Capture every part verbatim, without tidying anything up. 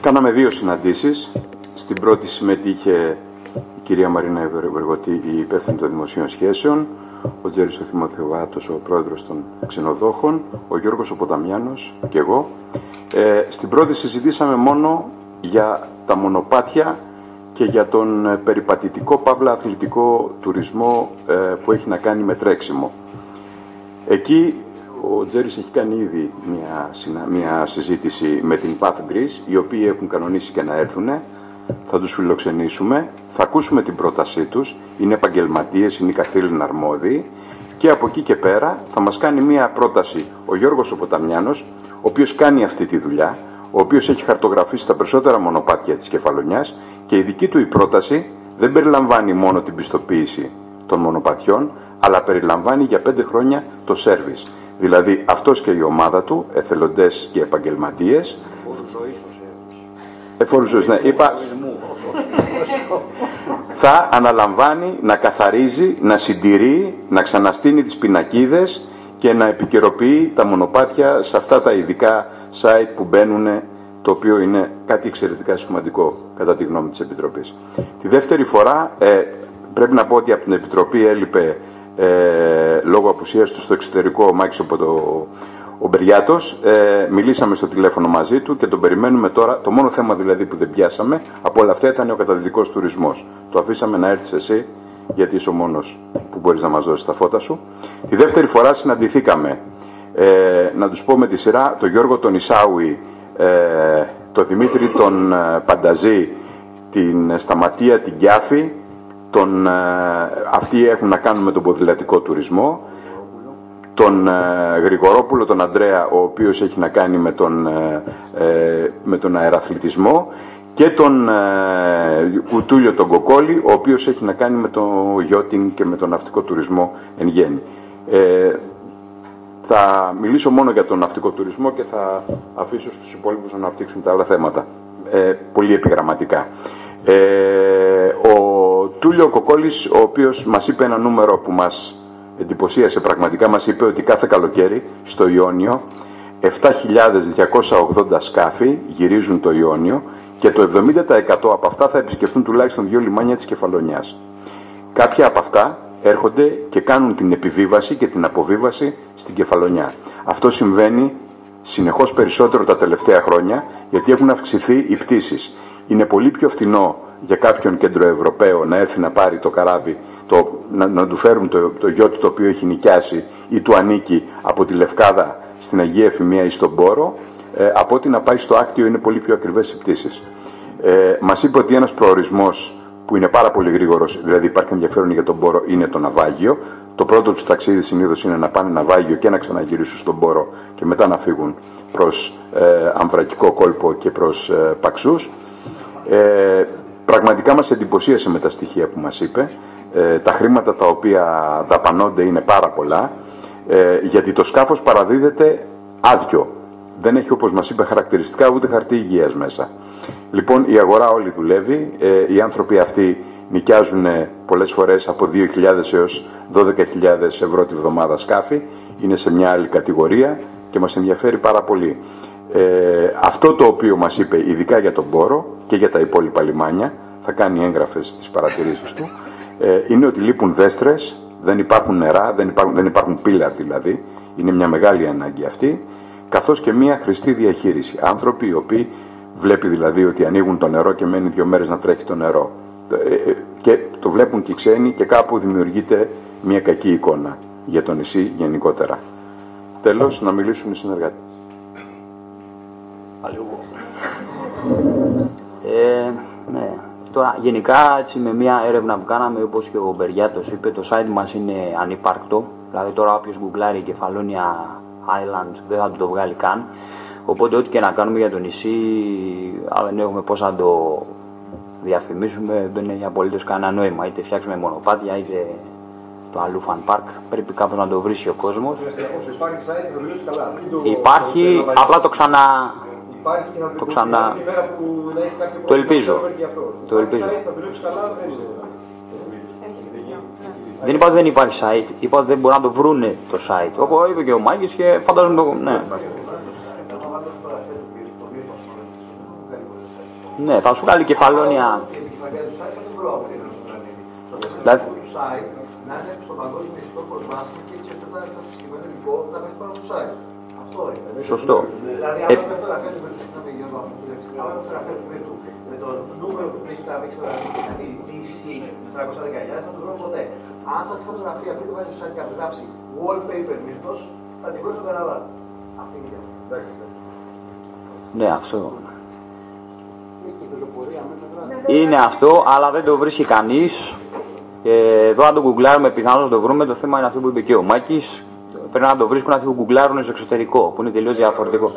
κάναμε δύο συναντήσεις. Στην πρώτη συμμετείχε η κυρία Μαρίνα Βεργοτή, η υπεύθυνη των δημοσίων σχέσεων, ο Τζέρης ο Θυμοθεοβάτος, ο πρόεδρος των ξενοδόχων, ο Γιώργος ο Ποταμιάνος και εγώ. Ε, στην πρώτη συζητήσαμε μόνο για τα μονοπάτια και για τον περιπατητικό παύλα αθλητικό τουρισμό ε, που έχει να κάνει με τρέξιμο. Εκεί ο Τζέρης έχει κάνει ήδη μια, μια συζήτηση με την Path Greece, οι οποίοι έχουν κανονίσει και να έρθουν. Θα τους φιλοξενήσουμε, θα ακούσουμε την πρότασή τους, είναι επαγγελματίες, είναι οι καθήλυνα αρμόδιοι, και από εκεί και πέρα θα μας κάνει μια πρόταση ο Γιώργος ο Ποταμιάνος, ο οποίος κάνει αυτή τη δουλειά, ο οποίος έχει χαρτογραφήσει τα περισσότερα μονοπάτια της Κεφαλονιάς, και η δική του η πρόταση δεν περιλαμβάνει μόνο την πιστοποίηση των μονοπατιών, αλλά περιλαμβάνει για πέντε χρόνια το σέρβις. Δηλαδή αυτός και η ομάδα του, εθελοντές και επαγγελματίες. Εφόρους ζωής, ναι, είπα, θα αναλαμβάνει να καθαρίζει, να συντηρεί, να ξαναστείνει τις πινακίδες και να επικαιροποιεί τα μονοπάτια σε αυτά τα ειδικά site που μπαίνουν, το οποίο είναι κάτι εξαιρετικά σημαντικό κατά τη γνώμη της Επιτροπής. Τη δεύτερη φορά ε, πρέπει να πω ότι από την Επιτροπή έλειπε ε, λόγω απουσίας του στο εξωτερικό ο Μάκης ο, ο Μπεριάτος. Ε, μιλήσαμε στο τηλέφωνο μαζί του και τον περιμένουμε τώρα. Το μόνο θέμα δηλαδή που δεν πιάσαμε από όλα αυτά ήταν ο καταδυτικός τουρισμός. Το αφήσαμε να έρθεις εσύ, γιατί είσαι ο μόνος που μπορείς να μας δώσεις τα φώτα σου. Τη δεύτερη φορά συναντηθήκαμε, ε, να τους πω με τη σειρά, τον Γιώργο τον Ισάουη, ε, τον Δημήτρη τον ε, Πανταζή, την Σταματία την Κιάφη, τον, ε, αυτοί έχουν να κάνουν με τον ποδηλατικό τουρισμό, τον ε, Γρηγορόπουλο τον Ανδρέα, ο οποίος έχει να κάνει με τον, ε, ε, με τον αεραθλητισμό, και τον ε, Κουτούλιο τον Κοκόλη, ο οποίος έχει να κάνει με το γιότινγκ και με τον ναυτικό τουρισμό εν γέννη. Ε, θα μιλήσω μόνο για τον ναυτικό τουρισμό και θα αφήσω στους υπόλοιπους να αναπτύξουν τα άλλα θέματα, ε, πολύ επιγραμματικά. Ε, ο Τούλιο Κοκόλης, ο οποίος μας είπε ένα νούμερο που μας εντυπωσίασε πραγματικά, μας είπε ότι κάθε καλοκαίρι στο Ιόνιο επτά χιλιάδες διακόσια ογδόντα σκάφη γυρίζουν το Ιόνιο και το εβδομήντα τοις εκατό από αυτά θα επισκεφτούν τουλάχιστον δύο λιμάνια της Κεφαλονιάς. Κάποια από αυτά έρχονται και κάνουν την επιβίβαση και την αποβίβαση στην Κεφαλονιά. Αυτό συμβαίνει συνεχώς περισσότερο τα τελευταία χρόνια, γιατί έχουν αυξηθεί οι πτήσεις. Είναι πολύ πιο φθηνό για κάποιον κεντροευρωπαίο να έρθει να πάρει το καράβι, το, να, να του φέρουν το, το γιο του το οποίο έχει νοικιάσει ή του ανήκει από τη Λευκάδα στην Αγία Εφημία ή στον Πόρο, ε, από ότι να πάει στο Άκτιο. Είναι πολύ πιο ακριβές οι πτήσεις. Ε, μας είπε ότι ένας προορισμός που είναι πάρα πολύ γρήγορος, δηλαδή υπάρχει ενδιαφέρον για τον Πόρο, είναι το ναυάγιο. Το πρώτο του ταξίδι συνήθως είναι να πάνε ναυάγιο και να ξαναγυρίσουν στον Πόρο και μετά να φύγουν προς ε, Αμβρακικό κόλπο και προς ε, Παξούς. Ε, πραγματικά μας εντυπωσίασε με τα στοιχεία που μας είπε. Ε, τα χρήματα τα οποία δαπανώνται είναι πάρα πολλά, ε, γιατί το σκάφος παραδίδεται άδειο. Δεν έχει, όπως μας είπε, χαρακτηριστικά ούτε χαρτί υγείας μέσα. Λοιπόν, η αγορά όλη δουλεύει. Ε, οι άνθρωποι αυτοί νοικιάζουν πολλές φορές από δύο χιλιάδες έως δώδεκα χιλιάδες ευρώ τη βδομάδα σκάφη. Είναι σε μια άλλη κατηγορία και μας ενδιαφέρει πάρα πολύ. Ε, αυτό το οποίο μας είπε, ειδικά για τον Πόρο και για τα υπόλοιπα λιμάνια, θα κάνει έγγραφες στις παρατηρήσεις του, ε, είναι ότι λείπουν δέστρες, δεν υπάρχουν νερά, δεν υπάρχουν, δεν υπάρχουν πύλα δηλαδή, είναι μια μεγάλη ανάγκη αυτή, καθώς και μια χρηστή διαχείριση. Άνθρωποι οι οποίοι βλέπει δηλαδή ότι ανοίγουν το νερό και μένει δύο μέρες να τρέχει το νερό. Ε, και το βλέπουν και οι ξένοι και κάπου δημιουργείται μια κακή εικόνα για το νησί γενικότερα. Τέλος, να μιλήσουν οι συνεργάτες. Ε, ναι. Τώρα, γενικά, έτσι, με μια έρευνα που κάναμε, όπως και ο Μπεριάτος είπε, το site μας είναι ανυπάρκτο. Δηλαδή, τώρα όποιος γκουγκλάρει Κεφαλόνια Island δεν θα του το βγάλει καν. Οπότε, ό,τι και να κάνουμε για το νησί, αλλά δεν έχουμε πώς να το διαφημίσουμε, δεν έχει απολύτως κανένα νόημα. Είτε φτιάξουμε μονοπάτια, είτε το αλλού Fun Park. Πρέπει κάπως να το βρίσκει ο κόσμος. Υπάρχει site, το δουλεύει καλά. Υπάρχει, απλά το ξανά. Υπάρχει και θα το ξανά. Που να έχει κάποιο το ελπίζω. Το ελπίζω. Θα δουλεύει καλά, δεν είναι. Δεν είπα ότι δεν υπάρχει site, είπα ότι δεν μπορούν να το βρούνε το site. Όπως είπε και ο Μάκης και φαντάζομαι το. Ναι. Ναι, θα σου βγάλει κεφαλόνια. Την επικεφαλία του site θα την βρω από την πλανήτη. Το Δηλαδή- θέμα του site να είναι στο παγκόσμιο ιστό προσβάσιμο και έτσι ώστε το συγκεκριμένο υλικό να πέσει πάνω στο site. Αυτό είναι. Σωστό. Δηλαδή, Ε, άμα με φωτογραφία του Βερτού, συγγνώμη Γιώργο, άμα με φωτογραφία του Βερτού, με το νούμερο που έχει τραβήξει φωτογραφία και κάνει ντι σι τετρακόσια δεκαεννιά, δεν θα το βρω ποτέ. Αν σας τη φωτογραφία πριν το βάλει στο site και γράψει wallpaper Μύρτος, θα την βρω στον Καναδά. Αυτή είναι η διαφορά. Ναι, αυτό. Είναι αυτό, αλλά δεν το βρίσκει κανείς. Και εδώ αν το γκουγκλάρουμε πιθανώς να το βρούμε. Το θέμα είναι αυτό που είπε και ο Μάκης. Πρέπει να το βρίσκουν αυτοί που γκουγκλάρουν στο εξωτερικό, που είναι τελείως διαφορετικό.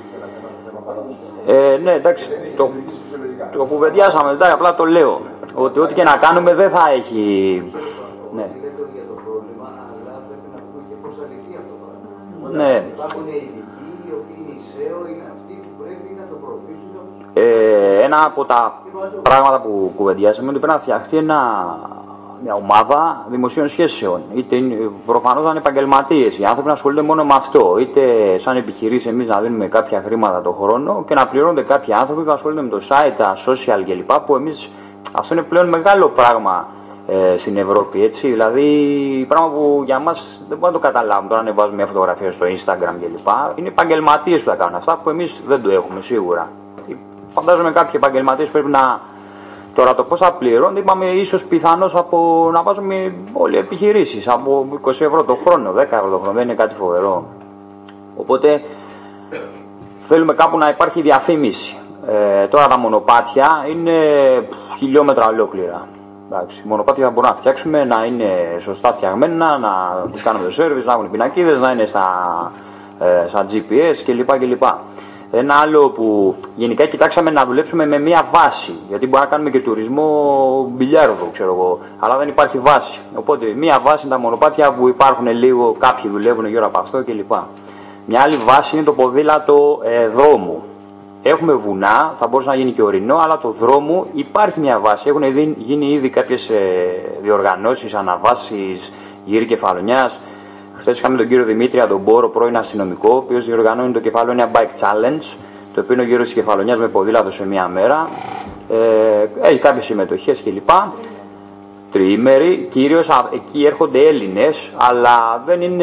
Ε, ναι, εντάξει, το, το κουβεντιάσαμε μετά, απλά το λέω. Ότι ό,τι και να κάνουμε δεν θα έχει. Ναι. Λέτε για το πρόβλημα, αλλά πρέπει να πούμε και πώς θα λυθεί αυτό το πράγμα. Ναι. Υπάρχουν οι ειδικοί, οι οποίοι είναι οι σέο, είναι αυτοί που πρέπει να το προωθήσουν. Ε, ένα από τα πράγματα που κουβεντιάσαμε είναι ότι πρέπει να φτιαχτεί ένα, μια ομάδα δημοσίων σχέσεων. Είτε προφανώς να είναι επαγγελματίες, οι άνθρωποι να ασχολούνται μόνο με αυτό. Είτε σαν επιχειρήσεις εμείς να δίνουμε κάποια χρήματα το χρόνο και να πληρώνονται κάποιοι άνθρωποι που ασχολούνται με το site, τα social κλπ. Που εμείς αυτό είναι πλέον μεγάλο πράγμα ε, στην Ευρώπη. Έτσι. Δηλαδή, πράγμα που για μας δεν μπορούμε να το καταλάβουμε. Τώρα ανεβάζουμε μια φωτογραφία στο Instagram κλπ. Είναι επαγγελματίες που θα κάνουν αυτά που εμείς δεν το έχουμε σίγουρα. Φαντάζομαι κάποιοι επαγγελματίες πρέπει να. Τώρα το πώς θα πληρώνουν, είπαμε ίσως πιθανώς από να βάζουμε όλοι επιχειρήσεις από είκοσι ευρώ το χρόνο, δέκα ευρώ το χρόνο, δεν είναι κάτι φοβερό. Οπότε θέλουμε κάπου να υπάρχει διαφήμιση. Ε, τώρα τα μονοπάτια είναι χιλιόμετρα ολόκληρα. Εντάξει, μονοπάτια θα μπορούμε να φτιάξουμε, να είναι σωστά φτιαγμένα, να τους κάνουμε το service, να έχουν πινακίδες, να είναι στα, ε, στα τζι πι ες κλπ. κλπ. Ένα άλλο που γενικά κοιτάξαμε να δουλέψουμε με μία βάση, γιατί μπορεί να κάνουμε και τουρισμό μπιλιάρδο, ξέρω εγώ, αλλά δεν υπάρχει βάση. Οπότε μία βάση είναι τα μονοπάτια που υπάρχουν λίγο, κάποιοι δουλεύουν γύρω από αυτό κλπ. Μια άλλη βάση είναι το ποδήλατο ε, δρόμου. Έχουμε βουνά, θα μπορούσε να γίνει και ορεινό, αλλά το δρόμο υπάρχει μια βάση. Έχουν γίνει ήδη κάποιες ε, διοργανώσεις, αναβάσεις γύρι Κεφαλονιάς. Χθες είχαμε τον κύριο Δημήτρη Αντομπόρο, πρώην αστυνομικό, ο οποίος διοργανώνει το Κεφαλόνια Bike Challenge, το οποίο είναι ο γύρος της Κεφαλονιάς με ποδήλατο σε μία μέρα. Ε, έχει κάποιες συμμετοχές κλπ. Τριήμερη, κυρίως εκεί έρχονται Έλληνες, αλλά δεν είναι.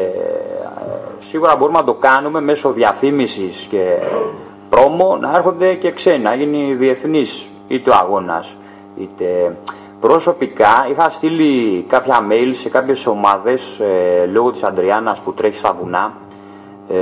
Σίγουρα μπορούμε να το κάνουμε μέσω διαφήμισης και πρόμο, να έρχονται και ξένοι, να γίνει διεθνής είτε ο αγώνας είτε. Προσωπικά είχα στείλει κάποια mail σε κάποιες ομάδες ε, λόγω της Αντριάννας που τρέχει στα βουνά. Ε,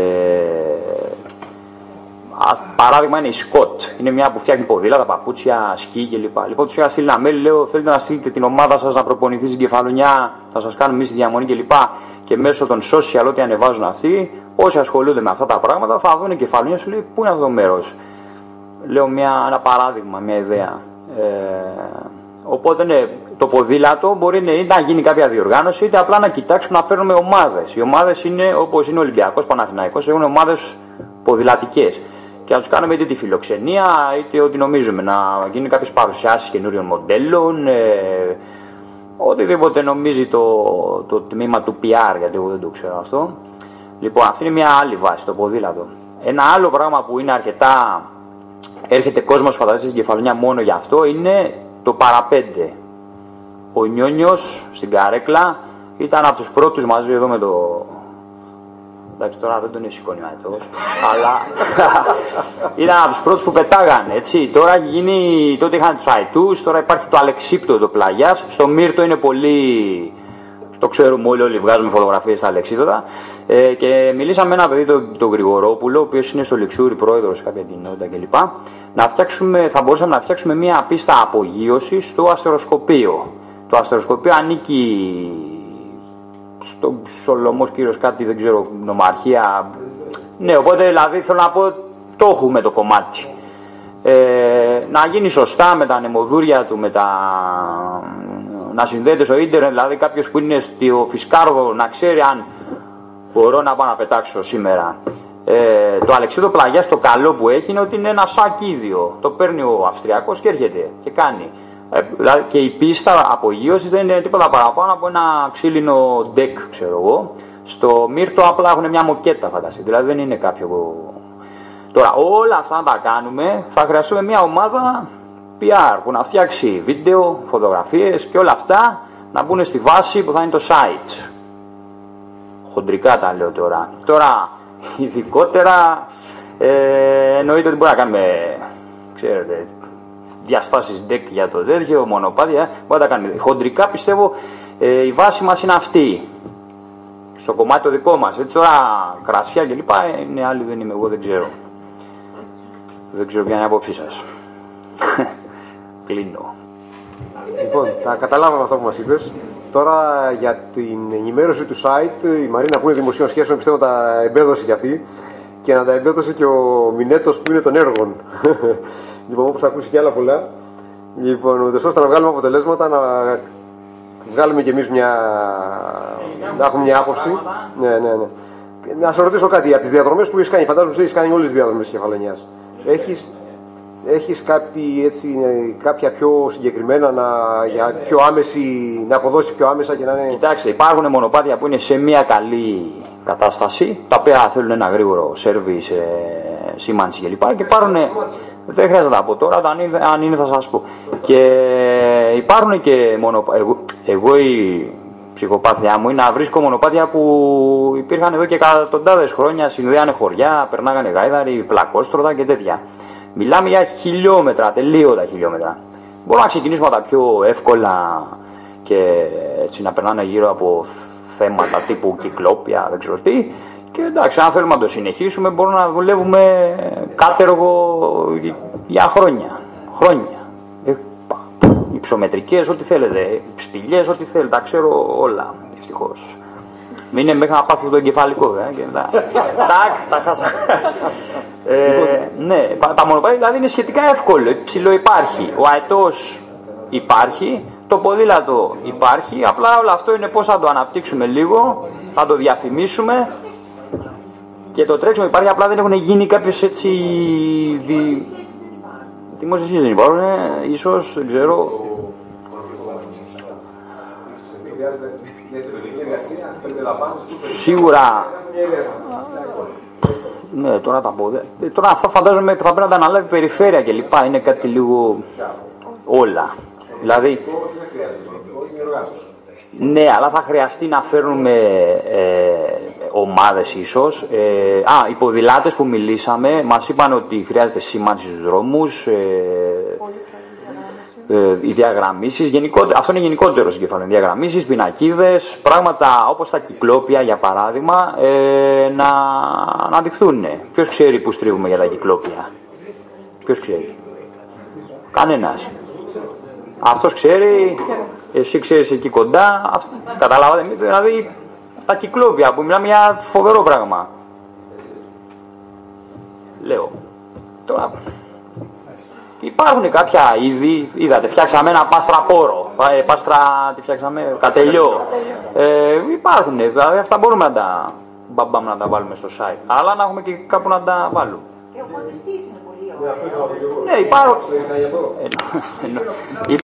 α, παράδειγμα είναι η Σκοτ, είναι μια που φτιάχνει ποδήλατα, παπούτσια, σκι κλπ. Λοιπόν, τους είχα στείλει ένα mail, λέω θέλετε να στείλετε την ομάδα σας να προπονηθεί στην Κεφαλονιά, θα σας κάνουμε εμείς τη διαμονή κλπ. Και μέσω των social ό,τι ανεβάζουν αυτοί, όσοι ασχολούνται με αυτά τα πράγματα θα δουν Κεφαλονιά, σου λέει πού είναι αυτό το μέρος. Λέω μια, ένα παράδειγμα, μια ιδέα. Ε, Οπότε ναι, το ποδήλατο μπορεί ναι, είτε να γίνει κάποια διοργάνωση, είτε απλά να κοιτάξουμε να φέρνουμε ομάδες. Οι ομάδες είναι όπως είναι ο Ολυμπιακός, Παναθηναϊκός, έχουν ομάδες ποδηλατικές. Και να τους κάνουμε είτε τη φιλοξενία, είτε ό,τι νομίζουμε. Να γίνουν κάποιες παρουσιάσεις καινούριων μοντέλων, ε, οτιδήποτε νομίζει το, το τμήμα του πι αρ, γιατί εγώ δεν το ξέρω αυτό. Λοιπόν, αυτή είναι μια άλλη βάση, το ποδήλατο. Ένα άλλο πράγμα που είναι αρκετά. Έρχεται κόσμος φανταστείς στην Κεφαλονιά μόνο για αυτό, είναι το παραπέντε. Ο Νιόνιος στην καρέκλα ήταν από τους πρώτους μαζί εδώ με το. Εντάξει, τώρα δεν τον έχει σηκώνει μάτος, αλλά ήταν από τους πρώτους που πετάγανε, έτσι. Τώρα έχει γίνει, τότε είχαν τους αετούς, τώρα υπάρχει το Αλεξίπτο το πλαγιάς. Στο Μύρτο είναι πολύ. Το ξέρουμε όλοι, όλοι βγάζουμε φωτογραφίες στα Αλεξίπτωτα. Ε, και μιλήσαμε με ένα παιδί, τον το Γρηγορόπουλο, ο οποίος είναι στο Λεξούρι πρόεδρος σε κάποια κοινότητα κλπ. Να φτιάξουμε, θα μπορούσαμε να φτιάξουμε μια πίστα απογείωσης στο αστεροσκοπείο. Το αστεροσκοπείο ανήκει στο Σολωμός κύριος κάτι, δεν ξέρω, νομαρχία. Ναι, οπότε δηλαδή θέλω να πω, το έχουμε το κομμάτι. Ε, να γίνει σωστά με τα ανεμοδούρια του, με τα. Να συνδέεται στο ίντερνετ, δηλαδή κάποιος που είναι στο Φισκάρδο να ξέρει αν μπορώ να πάω να πετάξω σήμερα. Ε, το Αλεξίδο Πλαγιάς το καλό που έχει είναι ότι είναι ένα σακίδιο. Το παίρνει ο Αυστριακός και έρχεται και κάνει. Ε, δηλαδή και η πίστα απογείωσης δεν είναι τίποτα παραπάνω από ένα ξύλινο deck, ξέρω εγώ. Στο Μύρτο απλά έχουν μια μοκέτα, φανταστείτε. Δηλαδή δεν είναι κάποιο Τώρα όλα αυτά να τα κάνουμε θα χρειαστούμε μια ομάδα πι αρ που να φτιάξει βίντεο, φωτογραφίες και όλα αυτά να μπουν στη βάση που θα είναι το site. Χοντρικά τα λέω τώρα. Τώρα ειδικότερα ε, εννοείται ότι μπορεί να κάνουμε, ξέρετε, διαστάσεις deck για το τέτοιο, μονοπάτια, μπορεί να τα κάνουμε. Χοντρικά πιστεύω ε, η βάση μας είναι αυτή. Στο κομμάτι το δικό μας. Έτσι τώρα κρασιά και λοιπά είναι άλλοι, δεν είμαι εγώ, δεν ξέρω. Δεν ξέρω ποια είναι η άποψή σας. Κλείνω. Λοιπόν, τα καταλάβαμε αυτό που μας είπες. Τώρα για την ενημέρωση του site, η Μαρίνα που είναι δημοσίων σχέσεων πιστεύω τα εμπέδωσε κι αυτή και να τα εμπέδωσε και ο Μινέτος που είναι των έργων. Λοιπόν, όπως θα ακούσει και άλλα πολλά. Λοιπόν, ούτως ώστε να βγάλουμε αποτελέσματα, να βγάλουμε κι εμείς μια... να έχουμε μια άποψη. Ναι, ναι, ναι. Να σε ρωτήσω κάτι, από τις διαδρομές που έχεις κάνει, φαντάζομαι ότι έχεις κάνει όλες τις διαδρομές της Κεφαλονιάς. Έχεις, έχεις κάτι, έτσι, κάποια πιο συγκεκριμένα, να, για πιο άμεση, να αποδώσει πιο άμεσα και να είναι... Κοιτάξτε, υπάρχουν μονοπάτια που είναι σε μια καλή κατάσταση, τα οποία θέλουν ένα γρήγορο σερβις, ε, σήμανση κλπ. Και υπάρχουν, δεν χρειάζεται να τα πω τώρα, αν είναι, αν είναι θα σας πω. Και υπάρχουν και μονοπάτια, εγώ, εγώ η ψυχοπάθειά μου είναι να βρίσκω μονοπάτια που υπήρχαν εδώ και εκατοντάδες χρόνια, συνδέανε χωριά, περνάγανε γάιδαροι, πλακόστρωτα και τέτοια. Μιλάμε για χιλιόμετρα, τελείωτα χιλιόμετρα. Μπορούμε να ξεκινήσουμε τα πιο εύκολα και έτσι να περνάνε γύρω από θέματα τύπου κυκλόπια, δεν ξέρω τι. Και εντάξει, αν θέλουμε να το συνεχίσουμε, μπορούμε να δουλεύουμε κάτεργο για χρόνια. Χρόνια. Ε, υψομετρικές, ό,τι θέλετε. Στυλιές, ό,τι θέλετε. Τα ξέρω όλα, ευτυχώς. Μην είναι μέχρι να πάθω το εγκεφαλικό, βέβαια. Και τα... Τάκ, τα χάσα. ε, ναι, τα μονοπάτια δηλαδή είναι σχετικά εύκολο. Ψηλό υπάρχει. Ο αετός υπάρχει. Το ποδήλατο υπάρχει. Απλά όλο αυτό είναι πώς θα το αναπτύξουμε λίγο. Θα το διαφημίσουμε. Και το τρέξιμο υπάρχει. Απλά δεν έχουν γίνει κάποιες έτσι... Δι... Δημόσιες δεν υπάρχουν. Ίσως, δεν ξέρω... Σίγουρα. Ναι, τώρα τα πω. Τώρα αυτά φαντάζομαι θα πρέπει να τα αναλάβει η περιφέρεια και λοιπά. Είναι κάτι λίγο όλα. Δηλαδή. Ναι, αλλά θα χρειαστεί να φέρνουμε ε, ομάδες ίσως. Ε, α, οι ποδηλάτες που μιλήσαμε μας είπαν ότι χρειάζεται σήμανση στους δρόμους. Ε, Ε, οι διαγραμμίσεις, αυτό είναι γενικότερο στην Κεφαλονιά. Διαγραμμίσεις, πινακίδες, πράγματα όπως τα κυκλόπια για παράδειγμα, ε, να, να δειχθούν. Ποιος ξέρει που στρίβουμε για τα κυκλόπια? Ποιος ξέρει? Κανένας. Αυτός ξέρει, εσύ ξέρεις εκεί κοντά, αυτό, καταλάβατε, δηλαδή τα κυκλόπια που μιλάμε για φοβερό πράγμα. Λέω. Τώρα... Υπάρχουν κάποια είδη, είδατε, φτιάξαμε ένα πάστραπόρο, ε, πάστρα, τι φτιάξαμε, κατελιό. Ε, υπάρχουν, δηλαδή αυτά μπορούμε να τα, μπαμπάμ, να τα βάλουμε στο site, αλλά να έχουμε και κάπου να τα βάλουμε. Και ο ποντιστής είναι πολύ ωραίο. Ναι, υπάρχουν.